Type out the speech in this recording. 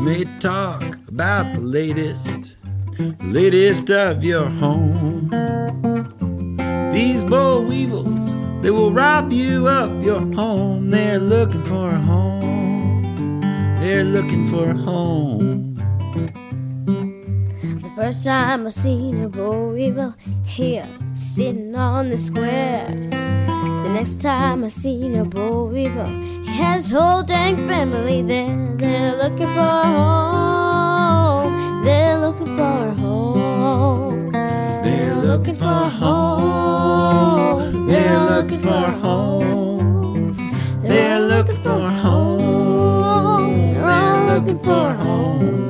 You may talk about the latest of your home. These boll weevils, they will rob you of your home. They're looking for a home. They're looking for a home. The first time I seen a boll weevil here sitting on the square. The next time I seen a boll weevil, he had his whole dang family there. They're looking for a home. They're looking for a home. They're looking for a home. They're looking for a home. They're looking for a home. They're looking for a home.